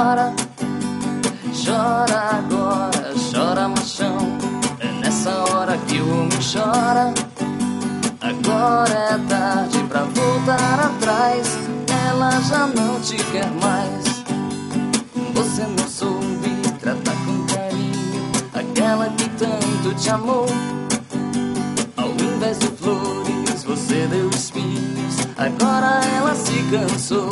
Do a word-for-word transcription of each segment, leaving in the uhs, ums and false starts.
chora. Chora agora, chora machão. É nessa hora que o homem chora. Agora é tarde pra voltar atrás. Ela já não te quer mais. Você não soube tratar com carinho aquela que tanto te amou. Ao invés de flores, você deu espinhos. Agora ela se cansou.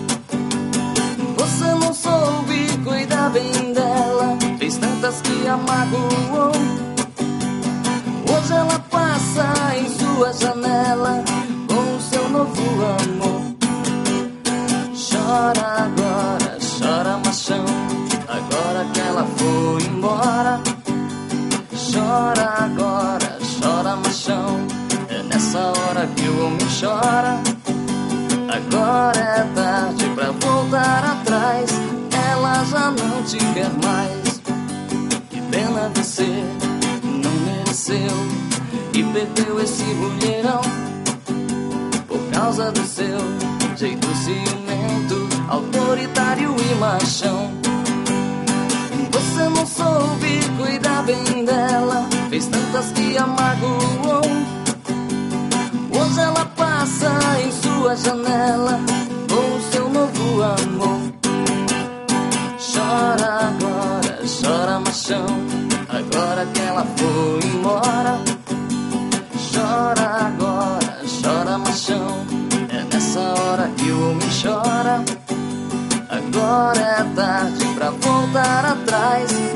Você não soube cuidar bem dela, fez tantas que a magoou. Hoje ela passa em sua janela com o seu novo amor. Chora agora, chora machão. Agora que ela foi embora. Chora agora, chora machão. É nessa hora que o homem chora. Agora é tarde pra voltar atrás. Ela já não te quer mais. Que pena, você não mereceu e perdeu esse mulherão por causa do seu jeito ciumento, autoritário e machão. Você não soube cuidar bem dela, fez tantas que a magoou. Hoje ela passa em sua janela com o seu novo amor. Chora agora, chora machão. Agora que ela foi embora. Chora agora, chora machão. É nessa hora que o homem chora. Agora é tarde pra voltar atrás.